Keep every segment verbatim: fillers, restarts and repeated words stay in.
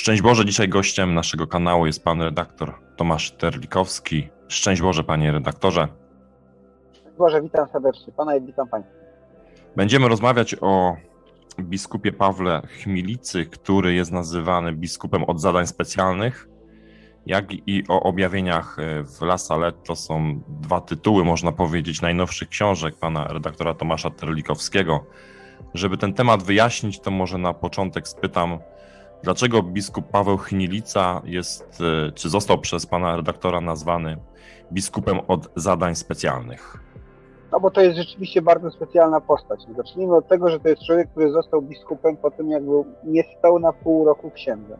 Szczęść Boże, dzisiaj gościem naszego kanału jest pan redaktor Tomasz Terlikowski. Szczęść Boże, panie redaktorze. Szczęść Boże, witam serdecznie pana i witam państwa. Będziemy rozmawiać o biskupie Pawle Chmielicy, który jest nazywany biskupem od zadań specjalnych, jak i o objawieniach w La Salette. To są dwa tytuły, można powiedzieć, najnowszych książek pana redaktora Tomasza Terlikowskiego. Żeby ten temat wyjaśnić, to może na początek spytam, dlaczego biskup Paweł Chmielica jest, czy został przez pana redaktora nazwany biskupem od zadań specjalnych? No bo to jest rzeczywiście bardzo specjalna postać. Zacznijmy od tego, że to jest człowiek, który został biskupem po tym, jak był niespełna pół roku księdzem.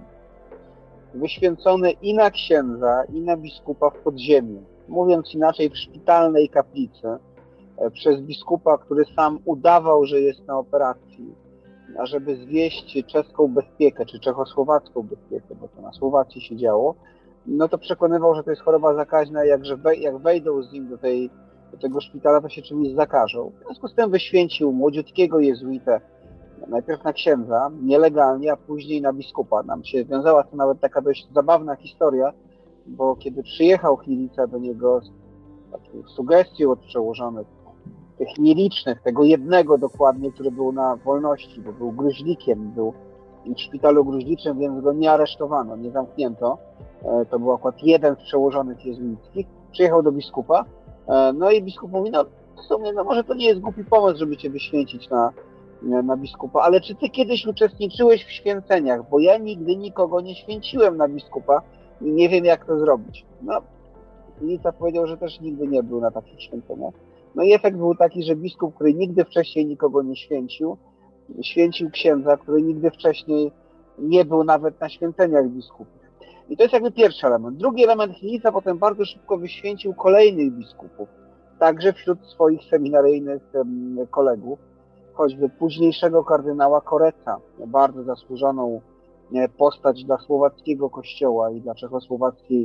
Wyświęcony i na księdza, i na biskupa w podziemiu. Mówiąc inaczej, w szpitalnej kaplicy, przez biskupa, który sam udawał, że jest na operacji, ażeby zwieść czeską bezpiekę, czy czechosłowacką bezpiekę, bo to na Słowacji się działo, no to przekonywał, że to jest choroba zakaźna, jak, że wej, jak wejdą z nim do, tej, do tego szpitala, to się czymś zakażą. W związku z tym wyświęcił młodziutkiego jezuitę, najpierw na księdza, nielegalnie, a później na biskupa. Nam się wiązała to nawet taka dość zabawna historia, bo kiedy przyjechał Chmielica do niego z taką sugestią od przełożonych, tych nielicznych, tego jednego dokładnie, który był na wolności, bo był gruźlikiem, był w szpitalu gruźliczym, więc go nie aresztowano, nie zamknięto. To był akurat jeden z przełożonych jezuickich. Przyjechał do biskupa, no i biskup mówi, no w sumie, no może to nie jest głupi pomysł, żeby cię wyświęcić na, na biskupa, ale czy ty kiedyś uczestniczyłeś w święceniach? Bo ja nigdy nikogo nie święciłem na biskupa i nie wiem, jak to zrobić. No, Chmielica powiedział, że też nigdy nie był na takich święceniach. No i efekt był taki, że biskup, który nigdy wcześniej nikogo nie święcił, święcił księdza, który nigdy wcześniej nie był nawet na święceniach biskupów. I to jest jakby pierwszy element. Drugi element, Chmielica potem bardzo szybko wyświęcił kolejnych biskupów, także wśród swoich seminaryjnych kolegów, choćby późniejszego kardynała Koreca, bardzo zasłużoną postać dla słowackiego kościoła i dla czechosłowackiej,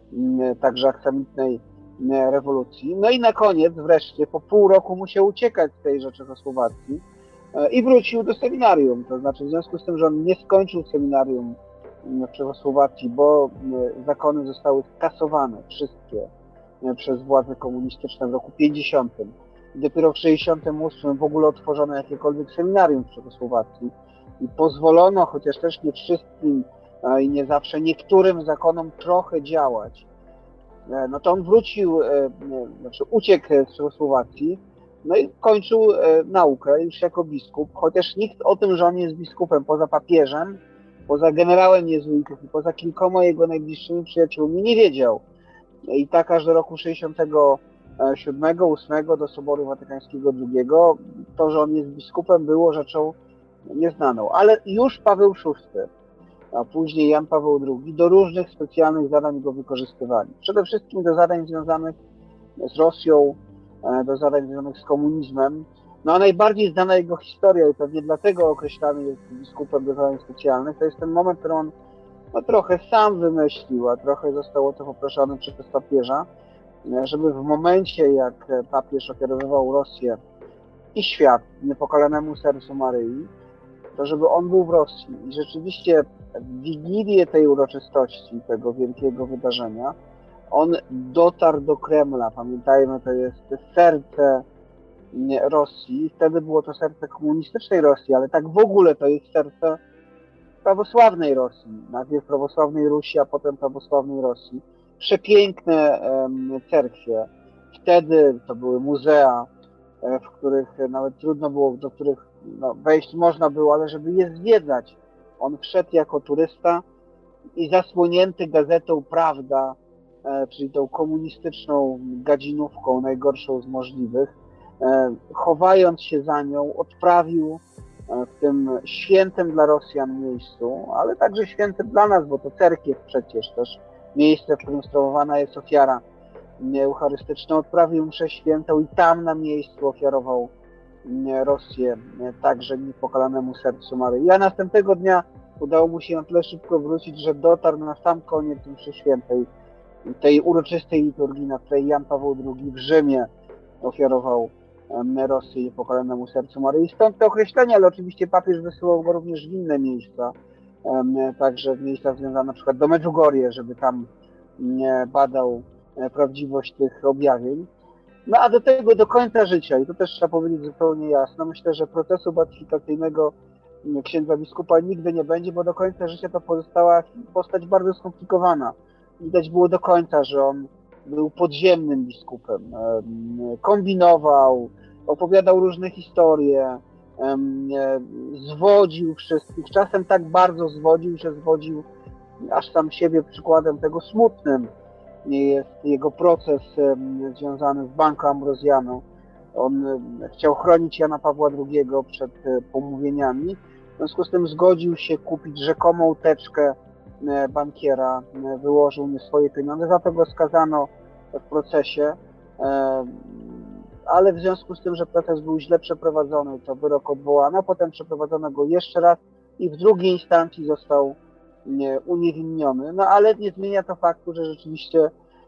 także aksamitnej rewolucji. No i na koniec wreszcie po pół roku musiał uciekać z tejże Czechosłowacji i wrócił do seminarium. To znaczy w związku z tym, że on nie skończył seminarium w Czechosłowacji, bo zakony zostały skasowane wszystkie przez władze komunistyczne w roku pięćdziesiątym. I dopiero w sześćdziesiątym ósmym w ogóle otworzono jakiekolwiek seminarium w Czechosłowacji i pozwolono, chociaż też nie wszystkim i nie zawsze niektórym zakonom trochę działać. No to on wrócił, znaczy uciekł z Czechosłowacji, no i kończył naukę już jako biskup, chociaż nikt o tym, że on jest biskupem, poza papieżem, poza generałem jezuitów i poza kilkoma jego najbliższymi przyjaciółmi nie wiedział. I tak aż do roku sześćdziesiątego siódmego, ósmego do Soboru Watykańskiego drugiego, to, że on jest biskupem, było rzeczą nieznaną. Ale już Paweł szósty, a później Jan Paweł drugi, do różnych specjalnych zadań go wykorzystywali. Przede wszystkim do zadań związanych z Rosją, do zadań związanych z komunizmem. No a najbardziej znana jego historia i pewnie dlatego określany jest biskupem do zadań specjalnych, to jest ten moment, który on no, trochę sam wymyślił, a trochę został o to poproszony przez papieża, żeby w momencie, jak papież ofiarowywał Rosję i świat niepokalanemu sercu Maryi, to żeby on był w Rosji. I rzeczywiście w Wigilię tej uroczystości, tego wielkiego wydarzenia, on dotarł do Kremla. Pamiętajmy, to jest serce Rosji. Wtedy było to serce komunistycznej Rosji, ale tak w ogóle to jest serce prawosławnej Rosji. Najpierw prawosławnej Rusi, a potem prawosławnej Rosji. Przepiękne um, cerkwie. Wtedy to były muzea, w których nawet trudno było, do których no, wejść można było, ale żeby je zwiedzać. On wszedł jako turysta i zasłonięty gazetą Prawda, e, czyli tą komunistyczną gadzinówką, najgorszą z możliwych, e, chowając się za nią, odprawił e, w tym świętym dla Rosjan miejscu, ale także świętym dla nas, bo to cerkiew przecież też, miejsce, w którym sprawowana jest ofiara eucharystyczna, odprawił mszę świętą i tam na miejscu ofiarował Rosję także niepokalanemu sercu Maryi. A następnego dnia udało mu się na tyle szybko wrócić, że dotarł na sam koniec mszy świętej, tej uroczystej liturgii, na której Jan Paweł drugi w Rzymie ofiarował Rosję niepokalanemu sercu Maryi. Stąd te określenia, ale oczywiście papież wysyłał go również w inne miejsca. także w miejscach związanych na przykład do Medjugorje, żeby tam badał prawdziwość tych objawień. No a do tego do końca życia, i to też trzeba powiedzieć zupełnie jasno, myślę, że procesu beatyfikacyjnego księdza biskupa nigdy nie będzie, bo do końca życia to pozostała postać bardzo skomplikowana. Widać było do końca, że on był podziemnym biskupem, kombinował, opowiadał różne historie, zwodził wszystkich, czasem tak bardzo zwodził, że zwodził aż sam siebie. Przykładem tego smutnym jest jego proces związany z Banco Ambrosiano. On chciał chronić Jana Pawła drugiego przed pomówieniami, w związku z tym zgodził się kupić rzekomą teczkę bankiera, wyłożył nie swoje pieniądze, za to go skazano w procesie, ale w związku z tym, że proces był źle przeprowadzony, to wyrok odwołano, potem przeprowadzono go jeszcze raz i w drugiej instancji został uniewinniony, no ale nie zmienia to faktu, że rzeczywiście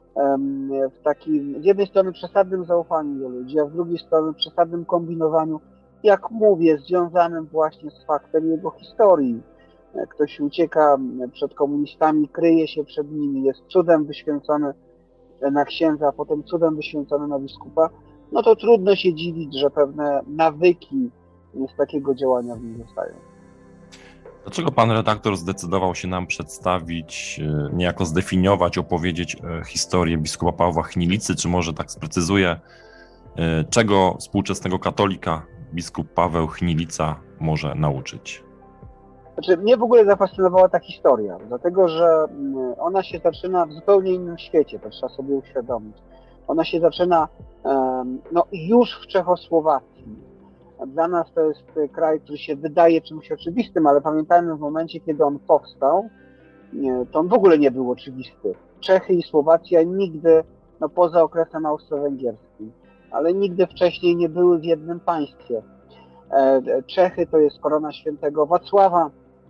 w takim, z jednej strony przesadnym zaufaniu do ludzi, a z drugiej strony przesadnym kombinowaniu, jak mówię, związanym właśnie z faktem jego historii. Ktoś ucieka przed komunistami, kryje się przed nimi, jest cudem wyświęcony na księdza, a potem cudem wyświęcony na biskupa, no to trudno się dziwić, że pewne nawyki z takiego działania w nim zostają. Dlaczego pan redaktor zdecydował się nam przedstawić, niejako zdefiniować, opowiedzieć historię biskupa Pawła Chmielicy, czy może tak sprecyzuję, czego współczesnego katolika biskup Paweł Chmielica może nauczyć? Znaczy, mnie w ogóle zafascynowała ta historia, dlatego że ona się zaczyna w zupełnie innym świecie, to trzeba sobie uświadomić. Ona się zaczyna no, już w Czechosłowacji. Dla nas to jest kraj, który się wydaje czymś oczywistym, ale pamiętajmy, w momencie, kiedy on powstał, to on w ogóle nie był oczywisty. Czechy i Słowacja nigdy, no poza okresem austro-węgierskim, ale nigdy wcześniej nie były w jednym państwie. Czechy to jest korona świętego Wacława,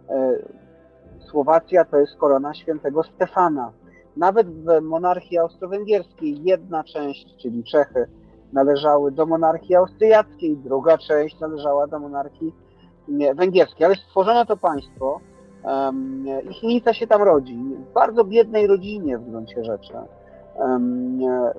Słowacja to jest korona świętego Stefana. Nawet w monarchii austro-węgierskiej jedna część, czyli Czechy, należały do monarchii austriackiej, druga część należała do monarchii węgierskiej. Ale stworzono to państwo um, i Chmielica się tam rodzi, w bardzo biednej rodzinie w gruncie rzeczy. Um,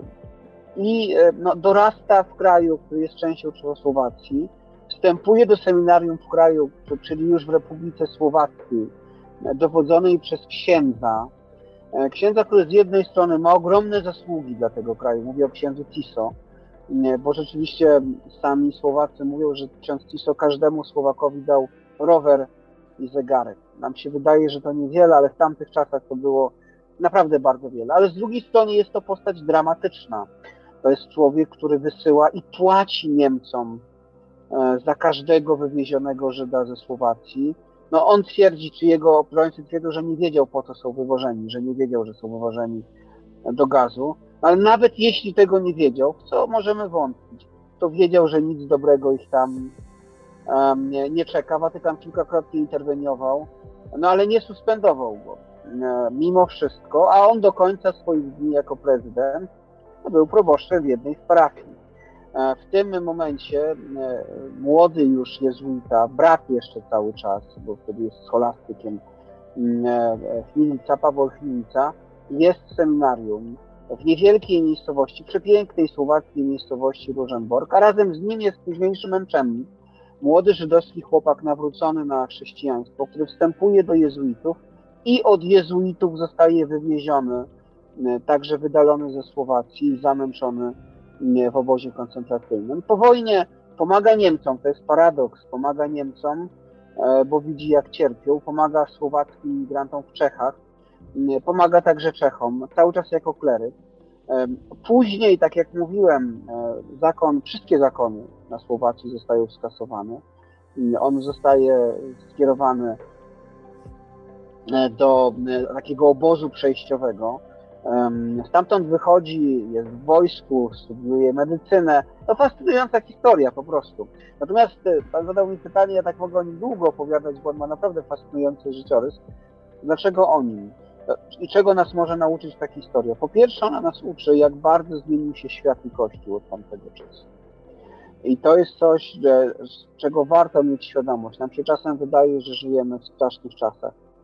I no, dorasta w kraju, który jest częścią Czechosłowacji, wstępuje do seminarium w kraju, czyli już w Republice Słowackiej, dowodzonej przez księdza, księdza, który z jednej strony ma ogromne zasługi dla tego kraju, mówię o księdzu Tiso, bo rzeczywiście sami Słowacy mówią, że ksiądz Tiso każdemu Słowakowi dał rower i zegarek. Nam się wydaje, że to niewiele, ale w tamtych czasach to było naprawdę bardzo wiele. Ale z drugiej strony jest to postać dramatyczna. To jest człowiek, który wysyła i płaci Niemcom za każdego wywiezionego Żyda ze Słowacji. No on twierdzi, czy jego obrońcy twierdzą, że nie wiedział, po co są wywożeni, że nie wiedział, że są wywożeni do gazu. Ale nawet jeśli tego nie wiedział, w co możemy wątpić, to wiedział, że nic dobrego ich tam um, nie, nie czeka. Watykan kilkakrotnie interweniował, no ale nie suspendował go e, mimo wszystko, a on do końca swoich dni jako prezydent był proboszczem w jednej z parafii. E, w tym momencie e, młody już jezuita, brat jeszcze cały czas, bo wtedy jest scholastykiem, e, Chmielica, Paweł Chmielica, jest w seminarium w niewielkiej miejscowości, przepięknej słowackiej miejscowości Różenborg, a razem z nim jest późniejszy męczennik, młody żydowski chłopak nawrócony na chrześcijaństwo, który wstępuje do jezuitów i od jezuitów zostaje wywieziony, także wydalony ze Słowacji i zamęczony w obozie koncentracyjnym. Po wojnie pomaga Niemcom, to jest paradoks, pomaga Niemcom, bo widzi jak cierpią, pomaga słowackim migrantom w Czechach, pomaga także Czechom, cały czas jako kleryk. Później, tak jak mówiłem, zakon, wszystkie zakony na Słowacji zostają skasowane. On zostaje skierowany do takiego obozu przejściowego. Stamtąd wychodzi, jest w wojsku, studiuje medycynę. To fascynująca historia po prostu. Natomiast pan zadał mi pytanie, ja tak mogę o nim długo opowiadać, bo on ma naprawdę fascynujący życiorys. Dlaczego o nim? I czego nas może nauczyć ta historia? Po pierwsze, ona nas uczy, jak bardzo zmienił się świat i Kościół od tamtego czasu. I to jest coś, że, z czego warto mieć świadomość. Nam się czasem wydaje, że żyjemy w strasznych czasach.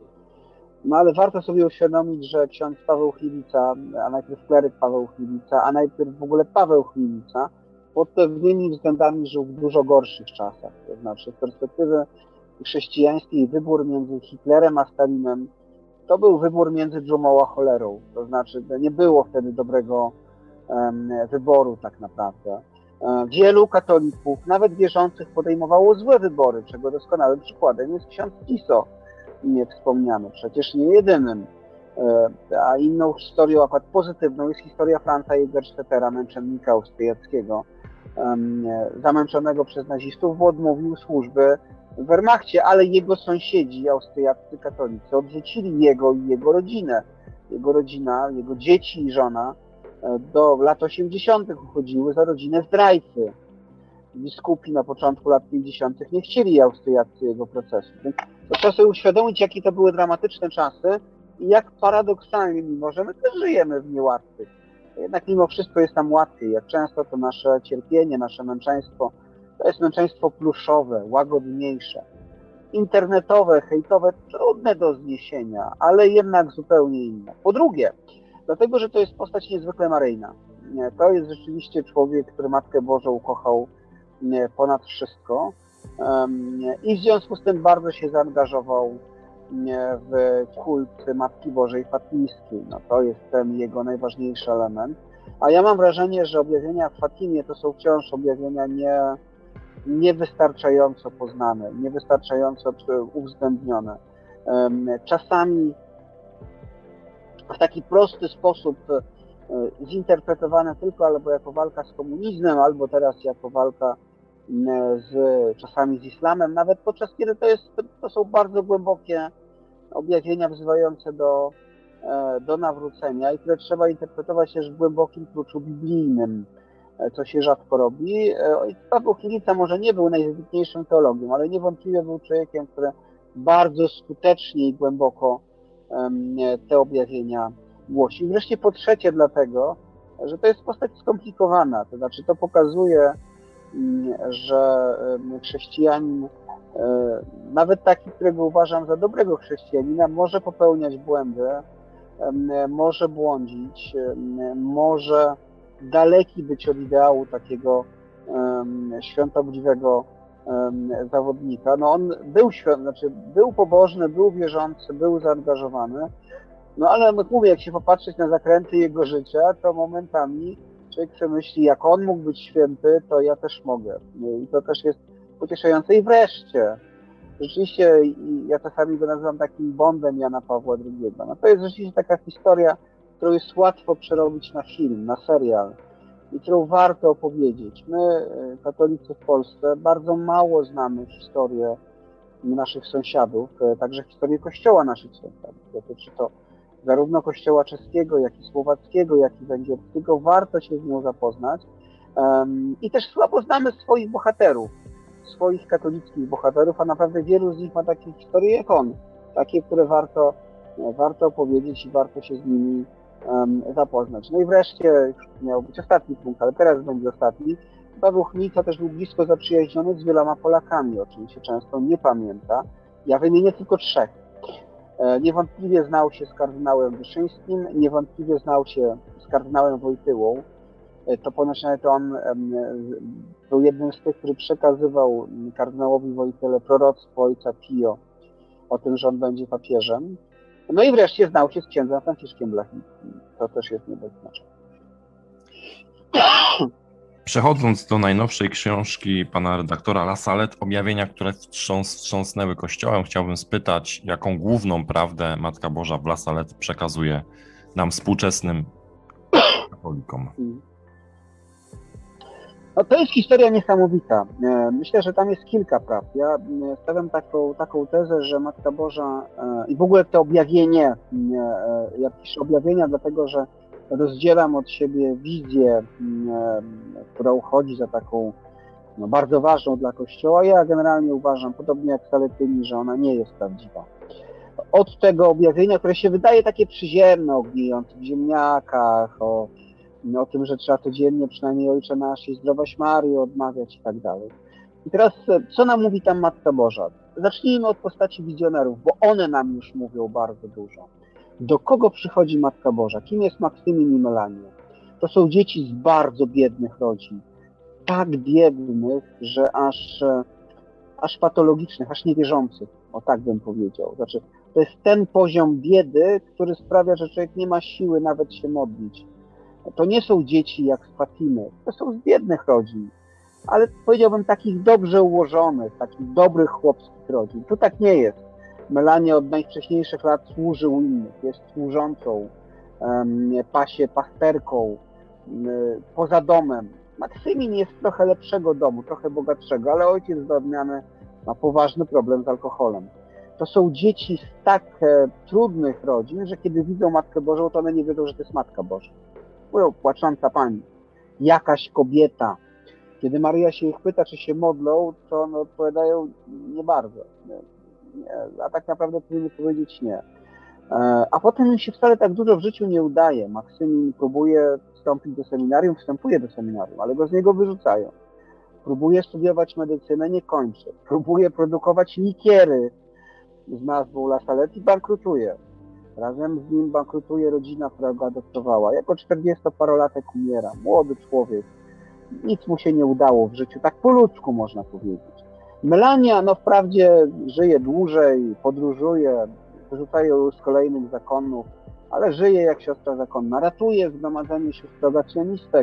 No ale warto sobie uświadomić, że ksiądz Paweł Chmielica, a najpierw kleryk Paweł Chmielica, a najpierw w ogóle Paweł Chmielica, pod pewnymi względami żył w dużo gorszych czasach. To znaczy z perspektywy chrześcijańskiej wybór między Hitlerem a Stalinem to był wybór między dżumą a cholerą. To znaczy nie było wtedy dobrego um, wyboru tak naprawdę. Wielu katolików, nawet wierzących, podejmowało złe wybory, czego doskonałym przykładem jest ksiądz Tiso, nie wspomniany, przecież nie jedynym. A inną historią, akurat pozytywną, jest historia Franza Jägerstättera, męczennika austriackiego, zamęczonego przez nazistów, bo odmówił służby w Wehrmachcie, ale jego sąsiedzi, austriaccy katolicy, odrzucili jego i jego rodzinę. Jego rodzina, jego dzieci i żona do lat osiemdziesiątych uchodziły za rodzinę zdrajcy. Biskupi na początku lat pięćdziesiątych nie chcieli Austriacy jego procesu. Więc to trzeba sobie uświadomić, jakie to były dramatyczne czasy i jak paradoksalnie, mimo że my też żyjemy w niełatwych, jednak mimo wszystko jest nam łatwiej. Jak często to nasze cierpienie, nasze męczeństwo, to jest męczeństwo pluszowe, łagodniejsze, internetowe, hejtowe, trudne do zniesienia, ale jednak zupełnie inne. Po drugie, dlatego, że to jest postać niezwykle maryjna. To jest rzeczywiście człowiek, który Matkę Bożą ukochał ponad wszystko i w związku z tym bardzo się zaangażował w kult Matki Bożej Fatimskiej. No, to jest ten jego najważniejszy element. A ja mam wrażenie, że objawienia w Fatimie to są wciąż objawienia nie, niewystarczająco poznane, niewystarczająco uwzględnione. Czasami w taki prosty sposób zinterpretowane tylko albo jako walka z komunizmem, albo teraz jako walka z, czasami z islamem, nawet podczas kiedy to, jest, to są bardzo głębokie objawienia wzywające do, do nawrócenia i które trzeba interpretować też w głębokim kluczu biblijnym, co się rzadko robi. Paweł Chmielica może nie był najwybitniejszym teologiem, ale niewątpliwie był człowiekiem, który bardzo skutecznie i głęboko te objawienia głosi. I wreszcie po trzecie dlatego, że to jest postać skomplikowana, to znaczy to pokazuje, że chrześcijanin, nawet taki, którego uważam za dobrego chrześcijanina, może popełniać błędy, może błądzić, może daleki być od ideału takiego świętobliwego zawodnika. No on był święty, znaczy był pobożny, był wierzący, był zaangażowany, no ale jak mówię, jak się popatrzeć na zakręty jego życia, to momentami człowiek sobie myśli, jak on mógł być święty, to ja też mogę. I to też jest pocieszające. I wreszcie, rzeczywiście, ja czasami go nazywam takim Bondem Jana Pawła drugiego. No to jest rzeczywiście taka historia, którą jest łatwo przerobić na film, na serial i którą warto opowiedzieć. My, katolicy w Polsce, bardzo mało znamy historię naszych sąsiadów, także historię Kościoła naszych sąsiadów. Dotyczy to zarówno Kościoła czeskiego, jak i słowackiego, jak i węgierskiego. Warto się z nią zapoznać. Um, I też słabo znamy swoich bohaterów, swoich katolickich bohaterów, a naprawdę wielu z nich ma takie historie jak on. Takie, które warto, warto opowiedzieć i warto się z nimi um, zapoznać. No i wreszcie, już miał być ostatni punkt, ale teraz będzie ostatni. Paweł Chmielica też był blisko zaprzyjaźniony z wieloma Polakami, o czym się często nie pamięta. Ja wymienię tylko trzech. Niewątpliwie znał się z kardynałem Wyszyńskim, niewątpliwie znał się z kardynałem Wojtyłą. To ponoć nawet on był jednym z tych, który przekazywał kardynałowi Wojtyle proroctwo ojca Pio o tym, że on będzie papieżem. No i wreszcie znał się z księdzem Franciszkiem Blachnickim. To też jest nie bez znaczenia. Przechodząc do najnowszej książki pana redaktora La Salette, objawienia, które wstrząs, wstrząsnęły Kościołem, chciałbym spytać, jaką główną prawdę Matka Boża w La Salette przekazuje nam współczesnym katolikom? No to jest historia niesamowita. Myślę, że tam jest kilka prawd. Ja stawiam taką, taką tezę, że Matka Boża i w ogóle to objawienie, ja piszę objawienia dlatego, że rozdzielam od siebie wizję, która uchodzi za taką no, bardzo ważną dla Kościoła. Ja generalnie uważam, podobnie jak Salettyni, że ona nie jest prawdziwa. Od tego objawienia, które się wydaje takie przyziemne, o gnijących ziemniakach, o, o tym, że trzeba codziennie przynajmniej Ojcze Nasz i Zdrowaś Maryjo odmawiać i tak dalej. I teraz, co nam mówi tam Matka Boża? zacznijmy od postaci wizjonerów, bo one nam już mówią bardzo dużo. Do kogo przychodzi Matka Boża? Kim jest Maksymil i Melania? To są dzieci z bardzo biednych rodzin. Tak biednych, że aż, aż patologicznych, aż niewierzących. O tak bym powiedział. Znaczy, to jest ten poziom biedy, który sprawia, że człowiek nie ma siły nawet się modlić. To nie są dzieci jak z Fatimy. To są z biednych rodzin. Ale powiedziałbym takich dobrze ułożonych, takich dobrych chłopskich rodzin. Tu tak nie jest. Melania od najwcześniejszych lat służy u innych. Jest służącą, um, pasie pasterką, um, poza domem. Maksymin jest trochę lepszego domu, trochę bogatszego, ale ojciec do odmiany ma poważny problem z alkoholem. To są dzieci z tak e, trudnych rodzin, że kiedy widzą Matkę Bożą, to one nie wiedzą, że to jest Matka Boża. Mówią, płacząca Pani, jakaś kobieta. Kiedy Maryja się ich pyta, czy się modlą, to one odpowiadają, nie bardzo. Nie, nie, a tak naprawdę powinny powiedzieć nie. E, a potem im się wcale tak dużo w życiu nie udaje. Maksymin próbuje wstąpić do seminarium, wstępuje do seminarium, ale go z niego wyrzucają. Próbuje studiować medycynę, nie kończy. Próbuje produkować likiery z nazwą La Salette i bankrutuje. Razem z nim bankrutuje rodzina, która go adoptowała. Jako czterdziestoparolatek umiera, młody człowiek. Nic mu się nie udało w życiu, tak po ludzku można powiedzieć. Melania, no wprawdzie żyje dłużej, podróżuje, wyrzucają ją z kolejnych zakonów, ale żyje jak siostra zakonna, ratuje zgromadzenie siostrogacjonistek,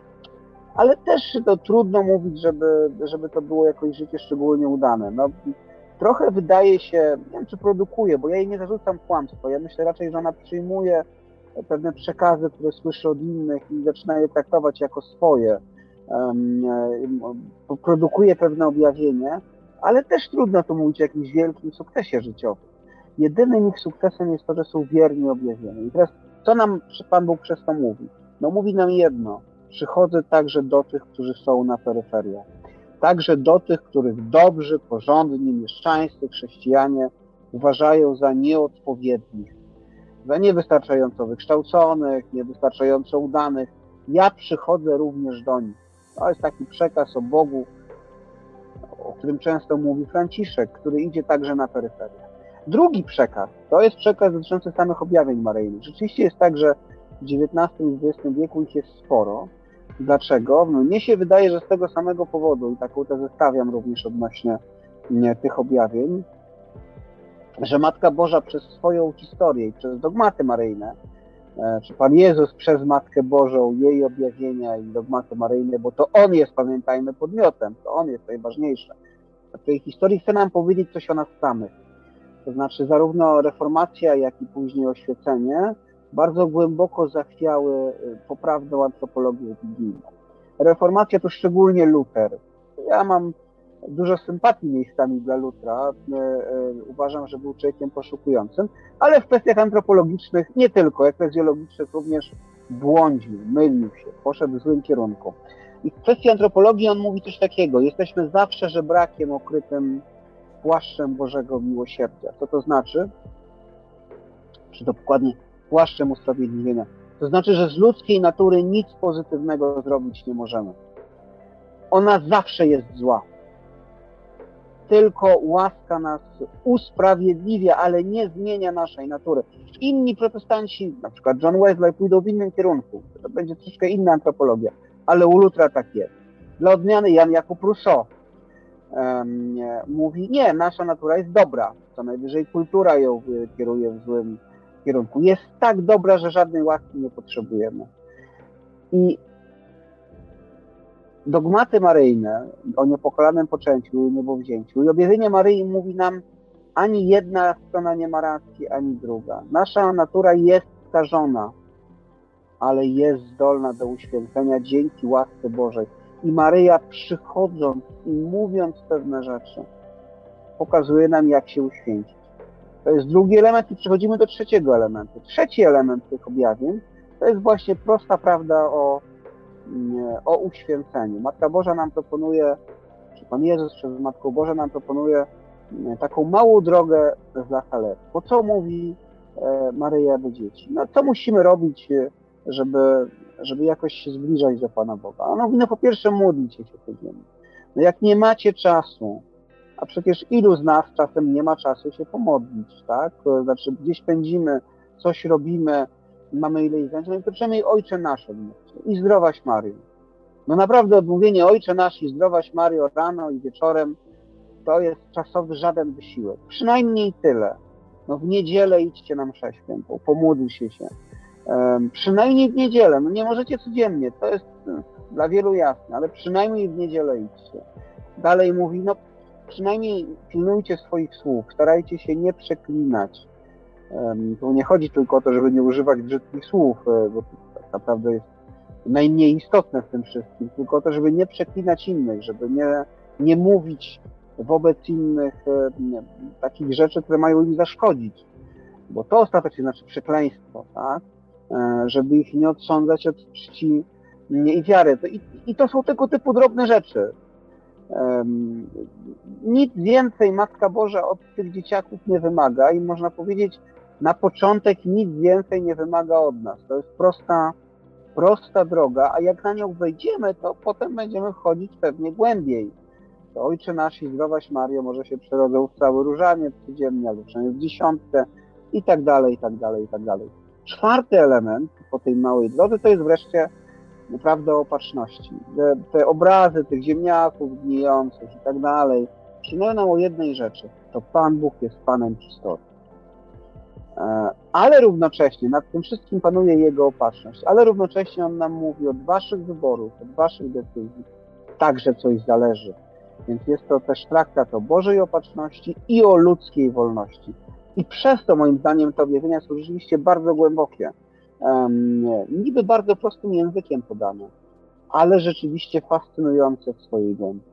ale też to trudno mówić, żeby, żeby to było jakoś życie szczególnie udane. No, trochę wydaje się, nie wiem czy produkuje, bo ja jej nie zarzucam kłamstwa, ja myślę raczej, że ona przyjmuje pewne przekazy, które słyszy od innych i zaczyna je traktować jako swoje. Um, produkuje pewne objawienie, ale też trudno tu mówić o jakimś wielkim sukcesie życiowym. Jedynym ich sukcesem jest to, że są wierni objawieniu. I teraz, co nam Pan Bóg przez to mówi? No mówi nam jedno. Przychodzę także do tych, którzy są na peryferiach. Także do tych, których dobrzy, porządni, mieszczańscy chrześcijanie uważają za nieodpowiednich, za niewystarczająco wykształconych, niewystarczająco udanych. Ja przychodzę również do nich. To jest taki przekaz o Bogu, o którym często mówi Franciszek, który idzie także na peryferię. Drugi przekaz, to jest przekaz dotyczący samych objawień maryjnych. Rzeczywiście jest tak, że w dziewiętnastym i dwudziestym wieku ich jest sporo. Dlaczego? No, mnie się wydaje, że z tego samego powodu, i taką tezę stawiam również odnośnie nie, tych objawień, że Matka Boża przez swoją historię i przez dogmaty maryjne, e, czy Pan Jezus przez Matkę Bożą, jej objawienia i dogmaty maryjne, bo to On jest, pamiętajmy, podmiotem, to On jest najważniejsze. W tej historii chce nam powiedzieć coś o nas samych. To znaczy zarówno reformacja, jak i później oświecenie bardzo głęboko zachwiały poprawną antropologię biblijną. Reformacja to szczególnie Luter. Ja mam dużo sympatii miejscami dla Lutera. Uważam, że był człowiekiem poszukującym, ale w kwestiach antropologicznych nie tylko, eklezjologicznych również błądził, mylił się, poszedł w złym kierunku. I w kwestii antropologii on mówi coś takiego: jesteśmy zawsze żebrakiem okrytym płaszczem Bożego miłosierdzia. Co to znaczy? Czy dokładnie płaszczem usprawiedliwienia. To znaczy, że z ludzkiej natury nic pozytywnego zrobić nie możemy. Ona zawsze jest zła. Tylko łaska nas usprawiedliwia, ale nie zmienia naszej natury. Inni protestanci, na przykład John Wesley, pójdą w innym kierunku. To będzie troszkę inna antropologia, ale u Lutra tak jest. Dla odmiany Jan Jakub Rousseau um, nie, mówi, nie, nasza natura jest dobra. Co najwyżej kultura ją kieruje w złym kierunku. Jest tak dobra, że żadnej łaski nie potrzebujemy. I dogmaty maryjne o niepokalanym poczęciu i niebowzięciu i objawienie Maryi mówi nam, ani jedna strona nie ma racji, ani druga. Nasza natura jest skażona, ale jest zdolna do uświęcenia dzięki łasce Bożej. I Maryja, przychodząc i mówiąc pewne rzeczy, pokazuje nam, jak się uświęcić. To jest drugi element i przechodzimy do trzeciego elementu. Trzeci element tych objawień to jest właśnie prosta prawda o, o uświęceniu. Matka Boża nam proponuje, czy Pan Jezus przez Matkę Bożą nam proponuje taką małą drogę z La Salette. Bo co mówi Maryja do dzieci? No co musimy robić, żeby, żeby jakoś się zbliżać do Pana Boga? Ona mówi, no po pierwsze módlcie się codziennie. No jak nie macie czasu, A przecież ilu z nas czasem nie ma czasu się pomodlić, tak? To znaczy gdzieś pędzimy, coś robimy, mamy ileś zajęć, no to przynajmniej Ojcze Nasz odmówcie i zdrowaś Maryjo. No naprawdę odmówienie Ojcze Nasz i zdrowaś Maryjo rano i wieczorem to jest czasowy żaden wysiłek. Przynajmniej tyle. No w niedzielę idźcie na mszę świętą, pomódlcie się. Um, przynajmniej w niedzielę, no nie możecie codziennie, to jest um, dla wielu jasne, ale przynajmniej w niedzielę idźcie. Dalej mówi, no przynajmniej pilnujcie swoich słów, starajcie się nie przeklinać. Um, tu nie chodzi tylko o to, żeby nie używać brzydkich słów, bo to tak naprawdę jest najmniej istotne w tym wszystkim, tylko o to, żeby nie przeklinać innych, żeby nie, nie mówić wobec innych um, takich rzeczy, które mają im zaszkodzić. Bo to ostatecznie znaczy przekleństwo, tak? E, żeby ich nie odsądzać od czci i wiary. I, I to są tego typu drobne rzeczy. Um, nic więcej Matka Boża od tych dzieciaków nie wymaga i można powiedzieć, na początek nic więcej nie wymaga od nas. To jest prosta, prosta droga, a jak na nią wejdziemy, to potem będziemy wchodzić pewnie głębiej. To Ojcze Nasz i zdrowaś Maryjo może się przerodzą w cały różaniec codziennie, albo przynajmniej w dziesiątkę i tak dalej, i tak dalej, i tak dalej. Czwarty element po tej małej drodze to jest wreszcie prawda o opatrzności. Te, te obrazy tych ziemniaków gnijących i tak dalej przypominają o jednej rzeczy. To Pan Bóg jest Panem historii. Ale równocześnie nad tym wszystkim panuje Jego opatrzność. Ale równocześnie On nam mówi od waszych wyborów, od waszych decyzji także coś zależy. Więc jest to też traktat o Bożej opatrzności i o ludzkiej wolności. I przez to moim zdaniem te objawienia są rzeczywiście bardzo głębokie. Um, niby bardzo prostym językiem podane, ale rzeczywiście fascynujące w swojej głębi.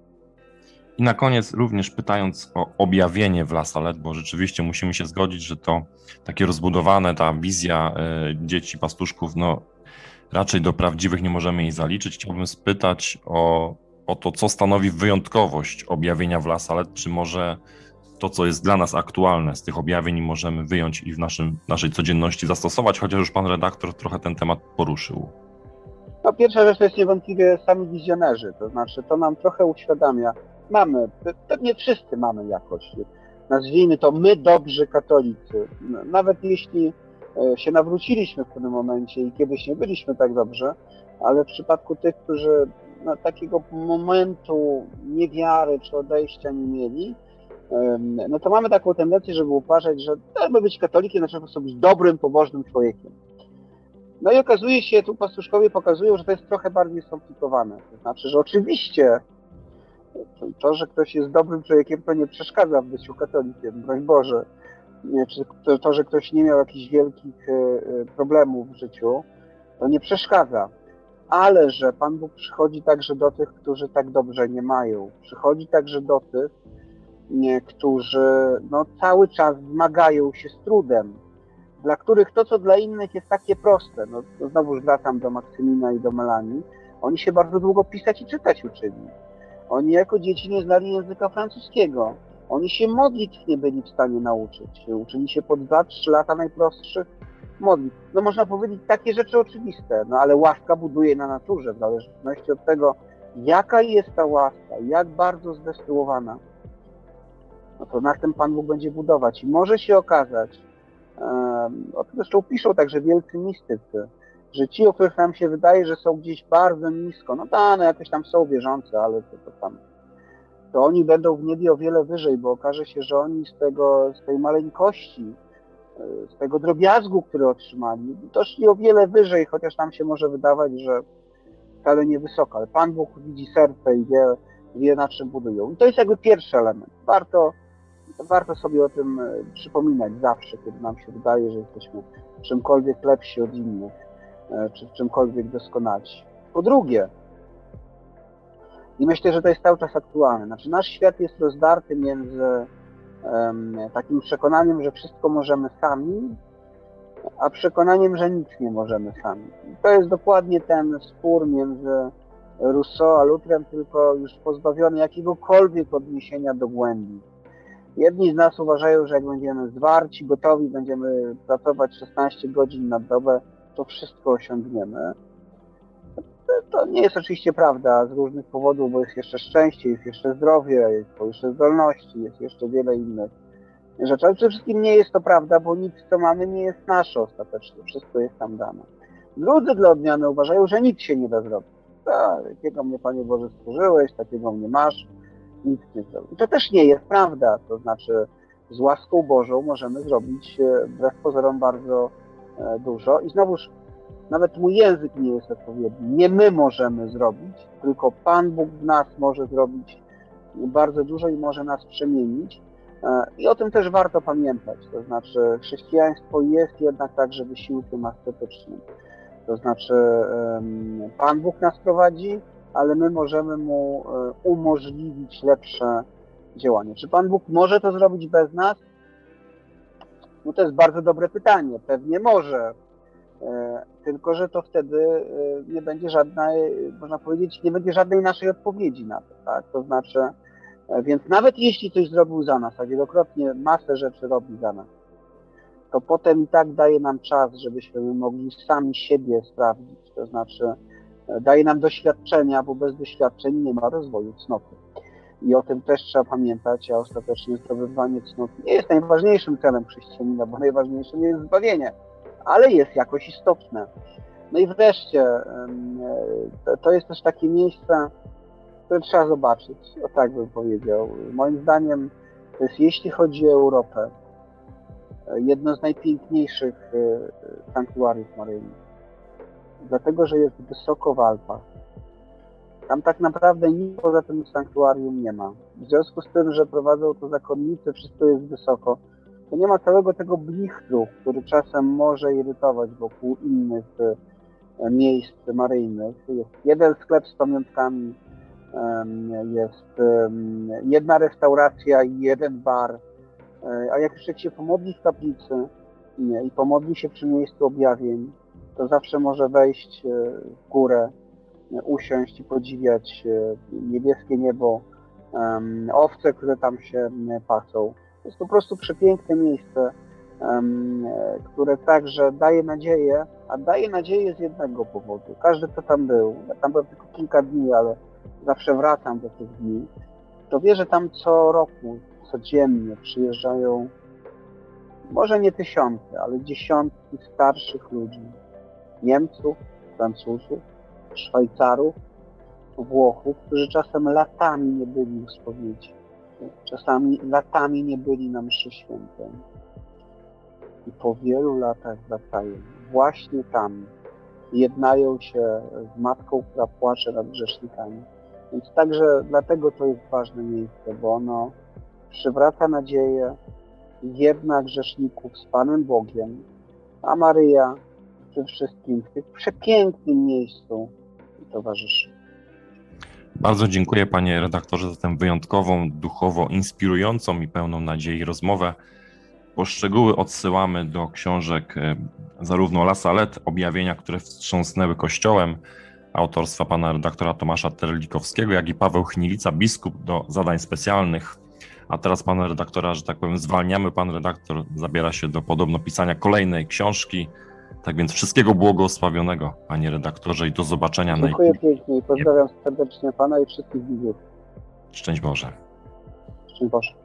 I na koniec również pytając o objawienie w La Salette, bo rzeczywiście musimy się zgodzić, że to takie rozbudowane, ta wizja y, dzieci pastuszków, no raczej do prawdziwych nie możemy jej zaliczyć. Chciałbym spytać o, o to, co stanowi wyjątkowość objawienia w La Salette, czy może to, co jest dla nas aktualne z tych objawień możemy wyjąć i w naszym, naszej codzienności zastosować, chociaż już pan redaktor trochę ten temat poruszył. No pierwsza rzecz to jest niewątpliwie sami wizjonerzy, to znaczy to nam trochę uświadamia, mamy, pewnie wszyscy mamy jakoś, nazwijmy to my dobrzy katolicy, nawet jeśli się nawróciliśmy w pewnym momencie i kiedyś nie byliśmy tak dobrze, ale w przypadku tych, którzy no, takiego momentu niewiary czy odejścia nie mieli, no to mamy taką tendencję, żeby uważać, że aby być katolikiem, znaczy po prostu być dobrym, pobożnym człowiekiem. No i okazuje się, tu pastuszkowie pokazują, że to jest trochę bardziej skomplikowane. To znaczy, że oczywiście to, że ktoś jest dobrym człowiekiem, to nie przeszkadza w byciu katolikiem, broń Boże. Czy to, to, że ktoś nie miał jakichś wielkich problemów w życiu, to nie przeszkadza. Ale że Pan Bóg przychodzi także do tych, którzy tak dobrze nie mają. Przychodzi także do tych, nie, którzy no, cały czas zmagają się z trudem, dla których to, co dla innych jest takie proste, no to znowu wracam do Maksymina i do Melanii, oni się bardzo długo pisać i czytać uczyli. Oni jako dzieci nie znali języka francuskiego. Oni się modlitw nie byli w stanie nauczyć. Uczyli się po dwa trzy lata najprostszych modlitw. No można powiedzieć takie rzeczy oczywiste, no ale łaska buduje na naturze, w zależności od tego, jaka jest ta łaska, jak bardzo zdestylowana, no to na tym Pan Bóg będzie budować. I może się okazać, um, o tym zresztą piszą także wielcy mistycy, że ci, o których nam się wydaje, że są gdzieś bardzo nisko, no tak, no jakoś tam są wierzące, ale to, to tam, to oni będą w niebie o wiele wyżej, bo okaże się, że oni z tego, z tej maleńkości, z tego drobiazgu, który otrzymali, doszli o wiele wyżej, chociaż nam się może wydawać, że wcale nie wysoko, ale Pan Bóg widzi serce i wie, wie na czym budują. I to jest jakby pierwszy element. Warto, warto sobie o tym przypominać zawsze, kiedy nam się wydaje, że jesteśmy czymkolwiek lepsi od innych, czy w czymkolwiek doskonalsi. Po drugie, i myślę, że to jest cały czas aktualne, znaczy nasz świat jest rozdarty między um, takim przekonaniem, że wszystko możemy sami, a przekonaniem, że nic nie możemy sami. I to jest dokładnie ten spór między Rousseau a Lutrem, tylko już pozbawiony jakiegokolwiek odniesienia do głębi. Jedni z nas uważają, że jak będziemy zwarci, gotowi, będziemy pracować szesnaście godzin na dobę, to wszystko osiągniemy. To nie jest oczywiście prawda z różnych powodów, bo jest jeszcze szczęście, jest jeszcze zdrowie, jest jeszcze zdolności, jest jeszcze wiele innych rzeczy. Ale przede wszystkim nie jest to prawda, bo nic, co mamy, nie jest nasze ostatecznie. Wszystko jest tam dane. Drudzy dla odmiany uważają, że nic się nie da zrobić. Tak, jakiego mnie, Panie Boże, stworzyłeś, takiego mnie masz, nic nie zrobić. To też nie jest prawda. To znaczy z łaską Bożą możemy zrobić wbrew pozorom bardzo dużo. I znowuż nawet mój język nie jest odpowiedni. Nie my możemy zrobić, tylko Pan Bóg w nas może zrobić bardzo dużo i może nas przemienić. I o tym też warto pamiętać. To znaczy chrześcijaństwo jest jednak także wysiłkiem ascetycznym. To znaczy Pan Bóg nas prowadzi, ale my możemy Mu umożliwić lepsze działanie. Czy Pan Bóg może to zrobić bez nas? No to jest bardzo dobre pytanie. Pewnie może. Tylko że to wtedy nie będzie żadnej, można powiedzieć, nie będzie żadnej naszej odpowiedzi na to, tak? To znaczy, więc nawet jeśli coś zrobił za nas, a wielokrotnie masę rzeczy robi za nas, to potem i tak daje nam czas, żebyśmy mogli sami siebie sprawdzić. To znaczy, daje nam doświadczenia, bo bez doświadczeń nie ma rozwoju cnoty. I o tym też trzeba pamiętać, a ostatecznie zdobywanie cnoty nie jest najważniejszym celem chrześcijanina, bo najważniejszym jest zbawienie, ale jest jakoś istotne. No i wreszcie, to jest też takie miejsce, które trzeba zobaczyć, o tak bym powiedział. Moim zdaniem to jest, jeśli chodzi o Europę, jedno z najpiękniejszych sanktuariów maryjnych. Dlatego, że jest wysoko w Alpach. Tam tak naprawdę nic poza tym sanktuarium nie ma. W związku z tym, że prowadzą to zakonnice, wszystko jest wysoko, to nie ma całego tego blichtru, który czasem może irytować wokół innych miejsc maryjnych. Jest jeden sklep z pamiątkami, jest jedna restauracja i jeden bar. A jak człowiek się pomodli w kaplicy i pomodli się przy miejscu objawień, to zawsze może wejść w górę, usiąść i podziwiać niebieskie niebo, owce, które tam się pasą. To jest po prostu przepiękne miejsce, które także daje nadzieję, a daje nadzieję z jednego powodu. Każdy, kto tam był, ja tam byłem tylko kilka dni, ale zawsze wracam do tych dni, to wie, że tam co roku, codziennie przyjeżdżają może nie tysiące, ale dziesiątki starszych ludzi. Niemców, Francuzów, Szwajcarów, Włochów, którzy czasem latami nie byli u spowiedzi. Czasami latami nie byli na mszy świętej. I po wielu latach wracają. Właśnie tam jednają się z Matką, która płacze nad grzesznikami. Więc także dlatego to jest ważne miejsce, bo ono przywraca nadzieję, jedna grzeszników z Panem Bogiem, a Maryja przede wszystkim w tym przepięknym miejscu towarzyszy. Bardzo dziękuję, panie redaktorze, za tę wyjątkową, duchowo inspirującą i pełną nadziei rozmowę. Po szczegóły odsyłamy do książek zarówno La Salette, Objawienia, które wstrząsnęły Kościołem, autorstwa pana redaktora Tomasza Terlikowskiego, jak i Paweł Chnilica, biskup do zadań specjalnych. A teraz pana redaktora, że tak powiem, zwalniamy. Pan redaktor zabiera się do podobno pisania kolejnej książki. Tak więc wszystkiego błogosławionego, panie redaktorze, i do zobaczenia. Dziękuję pięknie i pozdrawiam serdecznie pana i wszystkich widzów. Szczęść Boże. Szczęść Boże.